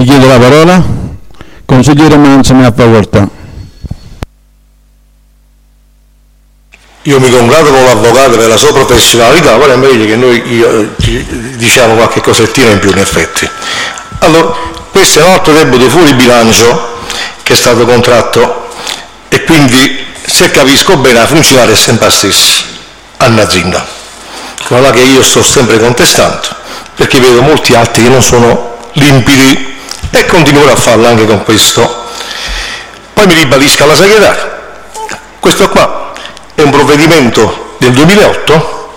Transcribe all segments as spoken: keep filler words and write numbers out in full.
Chiedo la parola. Consigliere Manzo, ne ha facoltà. Io mi congratulo con l'avvocato per la sua professionalità, però è meglio che noi io, diciamo qualche cosettina in più in effetti. Allora, questo è un altro debito fuori bilancio che è stato contratto e quindi, se capisco bene, la funzionaria è sempre la stessa, Anna-Zinda, quella che io sto sempre contestando, perché vedo molti atti che non sono limpidi e continuerò a farlo anche con questo. Poi mi ribadisca la segretaria, questo qua è un provvedimento del duemilaotto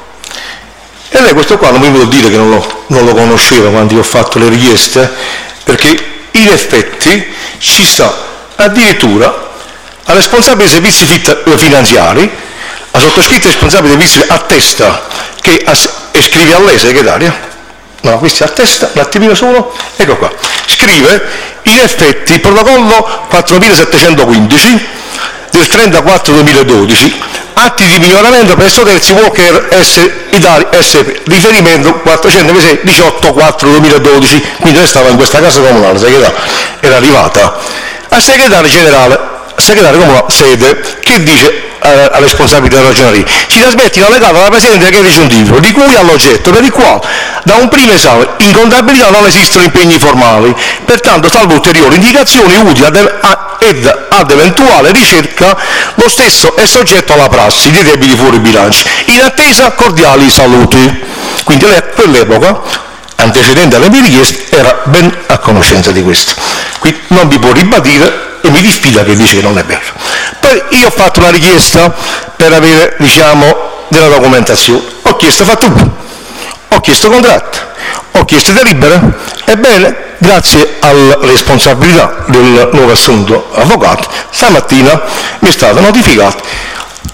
e lei questo qua non mi vuol dire che non lo, non lo conosceva quando io ho fatto le richieste, perché in effetti ci sta addirittura la responsabile dei servizi finanziari, la sottoscritta responsabile dei servizi attesta che e scrive a lei segretaria, no, questi attesta, un attimino solo, ecco qua, scrive in effetti il protocollo quattromilasettecentoquindici del trentaquattro duemiladodici, atti di miglioramento presso terzi Walker S. Italia S P, riferimento quattrocentoventisei diciotto quattro duemiladodici, quindi lei stava in questa casa comunale, segretaria, era arrivata al segretario generale, segretario comunale sede, che dice eh, alla responsabilità regionale, ci trasmetti in allegato alla Presidente del Aggiuntivo, di cui all'oggetto per il quale da un primo esame in contabilità non esistono impegni formali, pertanto salvo ulteriori indicazioni utili ad, a, ed ad eventuale ricerca, lo stesso è soggetto alla prassi dei debiti fuori bilancio, in attesa cordiali saluti. Quindi lei a quell'epoca, antecedente alle mie richieste, era ben a conoscenza di questo. Qui non vi può ribadire e mi dispita che dice che non è vero. Poi io ho fatto una richiesta per avere, diciamo, della documentazione, ho chiesto fattura, ho chiesto contratti, ho chiesto delibere, ebbene, grazie alla responsabilità del nuovo assunto avvocato, stamattina mi è stato notificato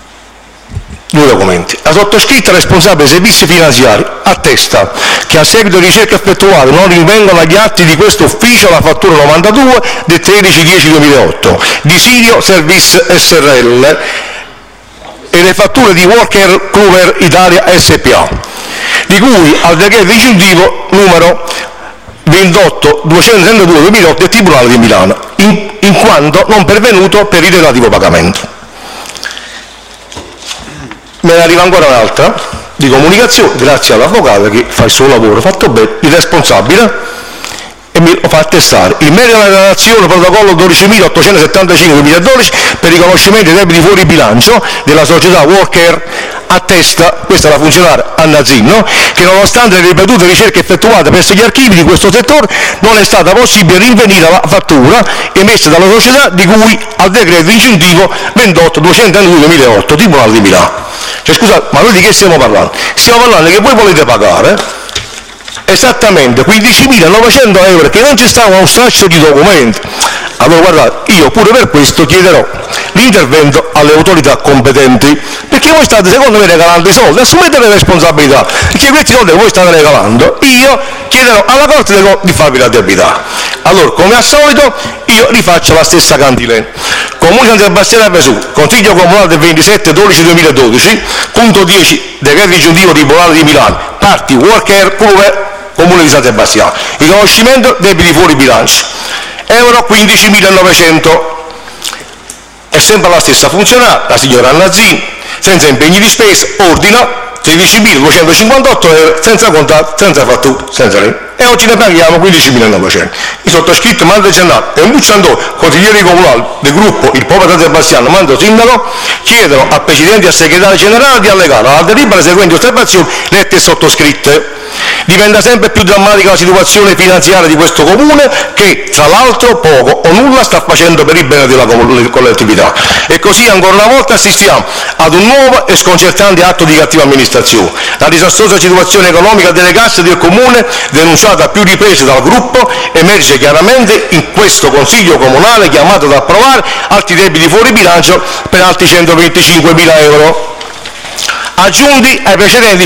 due documenti. La sottoscritta responsabile dei servizi finanziari attesta che a seguito di ricerche effettuate non rinvengono agli atti di questo ufficio la fattura novantadue del tredici dieci duemilaotto di Sirio Service S R L e le fatture di Walker Kluwer Italia S P A, di cui al decreto aggiuntivo numero ventotto duecentotrentadue duemilaotto del Tribunale di Milano, in, in quanto non pervenuto per il relativo pagamento. Me ne arriva ancora un'altra di comunicazione, grazie all'avvocato che fa il suo lavoro fatto bene, il responsabile, e mi lo fa attestare. In merito alla relazione protocollo dodicimilaottocentosettantacinque duemiladodici per riconoscimento dei debiti fuori bilancio della società Walker, attesta, questa è la funzionaria Anna Zinno, che nonostante le ripetute ricerche effettuate presso gli archivi di questo settore non è stata possibile rinvenire la fattura emessa dalla società di cui al decreto aggiuntivo ventotto duecentotrentadue duemilaotto, Tribunale di Milano. Cioè, scusate, ma noi di che stiamo parlando? Stiamo parlando che voi volete pagare esattamente quindicimilanovecento euro, che non ci stava uno straccio di documenti. Allora guardate, io pure per questo chiederò l'intervento alle autorità competenti, perché voi state secondo me regalando i soldi, assumete le responsabilità, perché questi soldi che voi state regalando, io chiederò alla Corte dei Conti di farvi la debitare. Allora, come al solito, io rifaccio la stessa cantilena. Comune San Sebastiano a Vesù, Consiglio Comunale del ventisette dodici duemiladodici, punto dieci, decreto aggiuntivo Tribunale di Milano, parti Walker Kluwer, Comune di San Sebastiano, riconoscimento debiti fuori bilancio, euro quindicimilanovecento, è sempre la stessa funzionaria, la signora Anna Zinno, senza impegni di spesa, ordina tredicimiladuecentocinquantotto euro, senza contatto, senza fattura, senza lei. E oggi ne paghiamo quindicimilanovecento. Il sottoscritto Mando Gennato e un Bucciandò, consiglieri comunali del gruppo Il Popolo San Sebastiano, Mando Sindaco, chiedono al Presidente e al Segretario Generale di allegare alla delibera le seguenti osservazioni lette e sottoscritte. Diventa sempre più drammatica la situazione finanziaria di questo comune che, tra l'altro, poco o nulla sta facendo per il bene della collettività. E così ancora una volta assistiamo ad un nuovo e sconcertante atto di cattiva amministrazione. La disastrosa situazione economica delle casse del comune, denunciata a più riprese dal gruppo, emerge chiaramente in questo Consiglio Comunale chiamato ad approvare altri debiti fuori bilancio per altri centoventicinquemila euro, aggiunti ai precedenti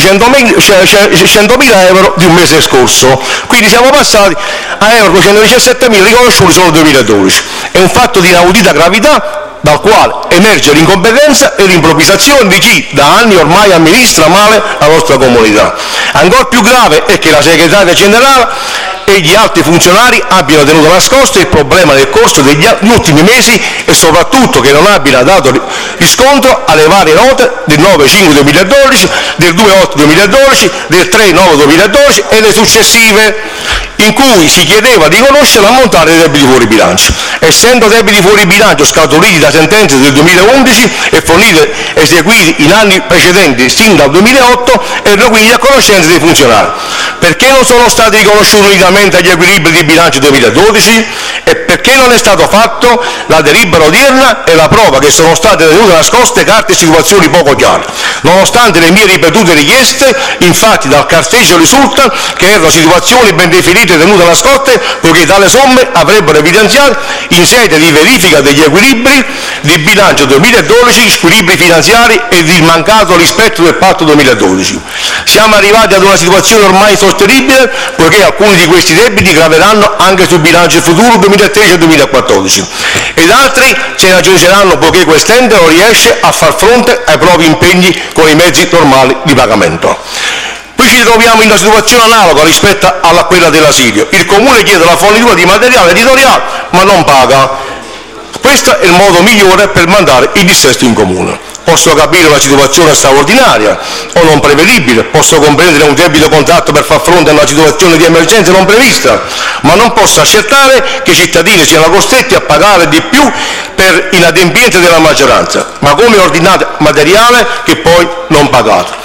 centomila euro di un mese scorso. Quindi siamo passati a euro duecentodiciassettemila riconosciuti solo nel duemiladodici. È un fatto di inaudita gravità dal quale emerge l'incompetenza e l'improvvisazione di chi da anni ormai amministra male la nostra comunità. Ancora più grave è che la segretaria generale e gli altri funzionari abbiano tenuto nascosto il problema nel corso degli ultimi mesi e soprattutto che non abbiano dato riscontro alle varie note del nove cinque duemiladodici, del due otto duemiladodici, del tre nove duemiladodici e le successive, in cui si chiedeva di conoscere l'ammontare dei debiti fuori bilancio. Essendo debiti fuori bilancio scaturiti da sentenze del duemilaundici e forniti eseguiti in anni precedenti sin dal duemilaotto, erano quindi a conoscenza dei funzionari. Perché non sono stati riconosciuti unitamente agli equilibri di bilancio duemiladodici e perché non è stato fatto? La delibera odierna è la prova che sono state tenute nascoste carte e situazioni poco chiare. Nonostante le mie ripetute richieste, infatti dal carteggio risulta che erano situazioni ben definite e tenute nascoste, poiché tale somme avrebbero evidenziato in sede di verifica degli equilibri di bilancio duemiladodici, squilibri finanziari e il mancato rispetto del patto duemiladodici. Siamo arrivati ad una situazione ormai insostenibile, poiché alcuni di questi debiti graveranno anche sul bilancio futuro duemilatredici e duemilaquattordici ed altri se ne aggiungeranno, poiché quest'ente non riesce a far fronte ai propri impegni con i mezzi normali di pagamento. Qui ci troviamo in una situazione analoga rispetto a quella dell'Asilio. Il Comune chiede la fornitura di materiale editoriale ma non paga. Questo è il modo migliore per mandare il dissesto in Comune. Posso capire una situazione straordinaria o non prevedibile, posso comprendere un debito contratto per far fronte a una situazione di emergenza non prevista, ma non posso accettare che i cittadini siano costretti a pagare di più per inadempienze della maggioranza, ma come ordinato materiale che poi non pagato.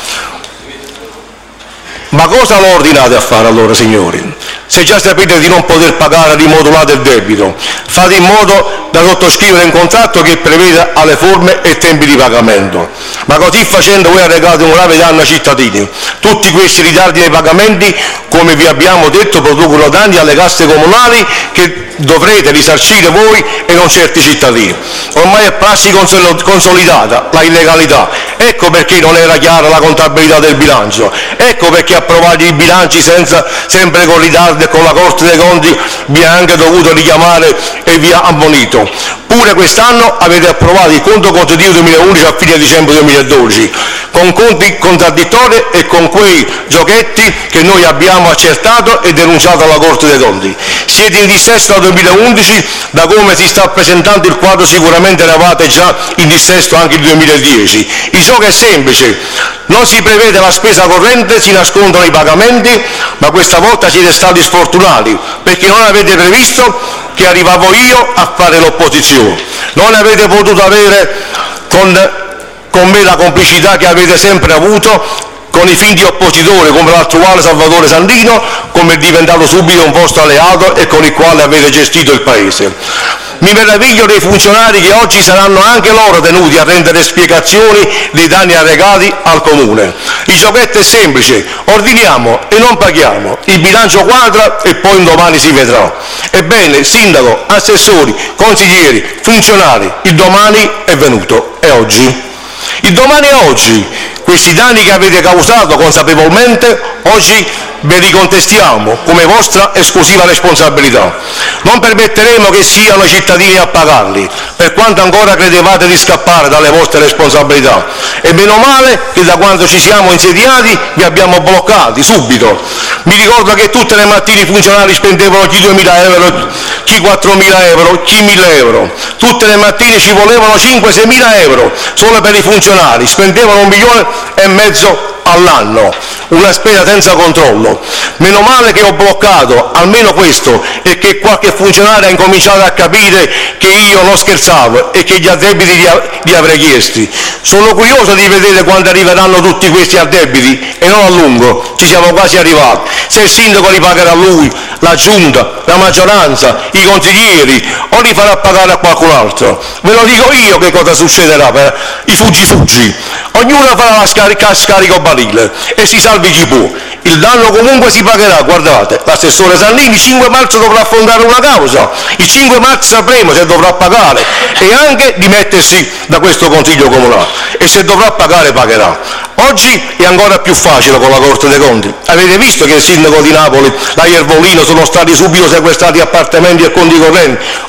Ma cosa lo ordinate a fare allora, signori? Se già sapete di non poter pagare rimodulate il debito, fate in modo da sottoscrivere un contratto che preveda alle forme e tempi di pagamento. Ma così facendo voi arrecate un grave danno ai cittadini. Tutti questi ritardi nei pagamenti, come vi abbiamo detto, producono danni alle casse comunali che dovrete risarcire voi e non certi cittadini. Ormai è prassi consolidata la illegalità. Ecco perché non era chiara la contabilità del bilancio. Ecco perché approvati i bilanci senza, sempre con ritardo e con la Corte dei Conti vi ha anche dovuto richiamare e vi ha ammonito. Pure quest'anno avete approvato il conto consuntivo duemilaundici a fine dicembre duemiladodici, con conti contraddittori e con quei giochetti che noi abbiamo accertato e denunciato alla Corte dei Conti. Siete in dissesto dal duemilaundici, da come si sta presentando il quadro sicuramente eravate già in dissesto anche il duemiladieci. Il gioco è semplice, non si prevede la spesa corrente, si nascondono i pagamenti, ma questa volta siete stati sfortunati perché non avete previsto che arrivavo io a fare l'opposizione. Non avete potuto avere con, con me la complicità che avete sempre avuto con i finti oppositori come l'attuale Salvatore Sandino, come è diventato subito un vostro alleato e con il quale avete gestito il Paese. Mi meraviglio dei funzionari che oggi saranno anche loro tenuti a rendere spiegazioni dei danni arrecati al Comune. Il giochetto è semplice, ordiniamo e non paghiamo, il bilancio quadra e poi un domani si vedrà. Ebbene, sindaco, assessori, consiglieri, funzionari, il domani è venuto, è oggi. Il domani è oggi. Questi danni che avete causato consapevolmente, oggi ve li contestiamo come vostra esclusiva responsabilità. Non permetteremo che siano i cittadini a pagarli, per quanto ancora credevate di scappare dalle vostre responsabilità. E meno male che da quando ci siamo insediati vi abbiamo bloccati subito. Mi ricordo che tutte le mattine i funzionari spendevano chi duemila euro, chi quattromila euro, chi mille euro. Tutte le mattine ci volevano cinque seimila euro solo per i funzionari, spendevano un milione e mezzo all'anno, una spesa senza controllo. Meno male che ho bloccato almeno questo e che qualche funzionario ha incominciato a capire che io non scherzavo e che gli addebiti li, li avrei chiesti. Sono curioso di vedere quando arriveranno tutti questi addebiti e non a lungo, ci siamo quasi arrivati. Se il sindaco li pagherà lui, la giunta, la maggioranza, i consiglieri o li farà pagare a qualcun altro. Ve lo dico io che cosa succederà per i fuggi fuggi. Ognuno farà la scarica, scarico barile e si salvi chi può. Il danno comunque si pagherà, guardate, l'assessore Sandini il cinque marzo dovrà affrontare una causa, il cinque marzo sapremo se dovrà pagare e anche dimettersi da questo Consiglio Comunale e se dovrà pagare pagherà. Oggi è ancora più facile con la Corte dei Conti. Avete visto che il sindaco di Napoli, la Iervolino, sono stati subito sequestrati appartamenti e conti correnti.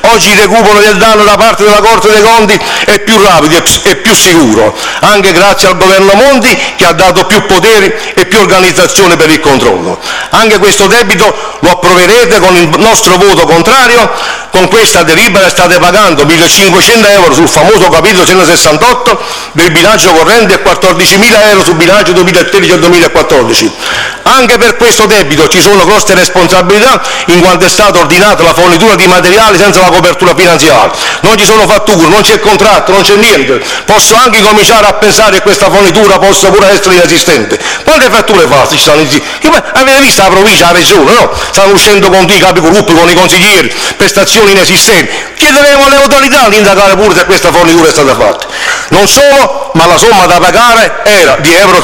Oggi il recupero del danno da parte della Corte dei Conti è più rapido e più sicuro, anche grazie al governo Monti che ha dato più poteri e più organizzazione per il controllo. Anche questo debito lo approverete con il nostro voto contrario. Con questa delibera state pagando millecinquecento euro sul famoso capitolo centosessantotto del bilancio corrente e quattordicimila euro sul bilancio duemilatredici e duemilaquattordici. Anche per questo debito ci sono grosse responsabilità, in quanto è stata ordinata la fornitura di materiali senza la copertura finanziaria. Non ci sono fatture, non c'è contratto, non c'è niente. Posso anche cominciare a pensare che questa fornitura possa pure essere inesistente. Quante fatture false ci stanno? Avete visto la provincia, la regione, no? Stanno uscendo con i capigruppo, con i consiglieri, prestazioni inesistenti. Chiederemo alle autorità di indagare pure se questa fornitura è stata fatta. Non solo, ma la somma da pagare era di euro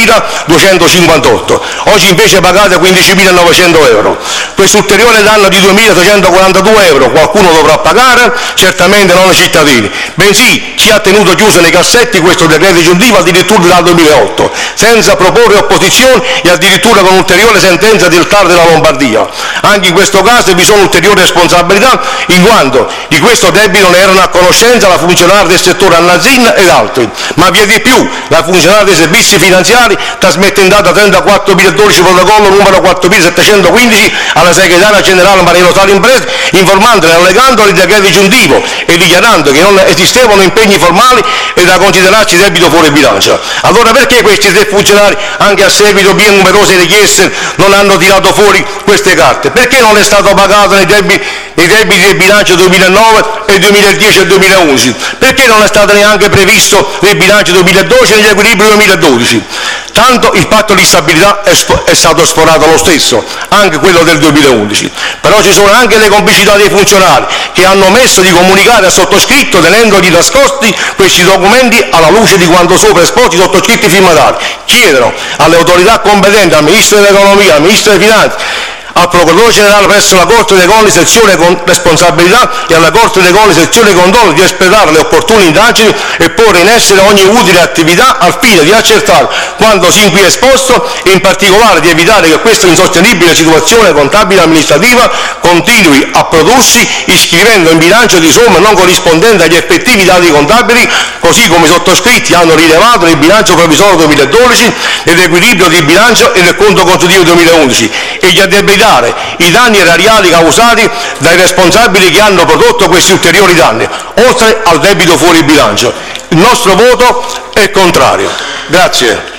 tredicimiladuecentocinquantotto. Oggi invece pagate quindicimilanovecento euro. Questo ulteriore danno di duemilatrecentoquarantadue euro qualcuno dovrà pagare, certamente non i cittadini, bensì chi ha tenuto chiuso nei cassetti questo decreto aggiuntivo addirittura dal duemilaotto, senza proporre opposizioni e addirittura con ulteriore sentenza del T A R della Lombardia. Anche in questo caso vi sono ulteriori responsabilità, in quanto di questo debito ne erano a conoscenza la funzionaria del settore Annazin ed altri, ma vi è di più, la funzionaria dei servizi finanziari trasmette in data trentaquattro duemiladodici protocollo numero quattromilasettecentoquindici alla segretaria generale Maria Rosario Imprese, informandole e allegandole il decreto aggiuntivo e dichiarando che non esistevano impegni formali e da considerarci debito fuori bilancio. Allora perché questi tre funzionari, anche a seguito di numerose richieste, non hanno tirato fuori queste carte? Perché non è stato pagato nei debiti, nei debiti del bilancio duemilanove e duemiladieci e duemilaundici? Perché non è stato neanche previsto nel bilancio duemiladodici e negli equilibri duemiladodici? Tanto il patto di stabilità è, è stato sforato lo stesso, anche quello del duemilaundici. Però ci sono anche le complicità dei funzionari che hanno omesso di comunicare al sottoscritto tenendogli nascosti questi documenti alla luce di quanto sopra esposti i sottoscritti firmatari. Chiedono alle autorità competenti, al Ministro dell'Economia, al Ministro delle Finanze, al Procuratore Generale presso la Corte dei Conti sezione con responsabilità e alla Corte dei Conti sezione controllo di espletare le opportune indagini e porre in essere ogni utile attività al fine di accertare quanto sin qui esposto e in particolare di evitare che questa insostenibile situazione contabile e amministrativa continui a prodursi iscrivendo in bilancio di somme non corrispondenti agli effettivi dati contabili, così come i sottoscritti hanno rilevato nel bilancio provvisorio duemiladodici, nell'equilibrio di bilancio e nel conto consuntivo duemilaundici, e gli addebitare i danni erariali causati dai responsabili che hanno prodotto questi ulteriori danni, oltre al debito fuori bilancio. Il nostro voto è contrario. Grazie.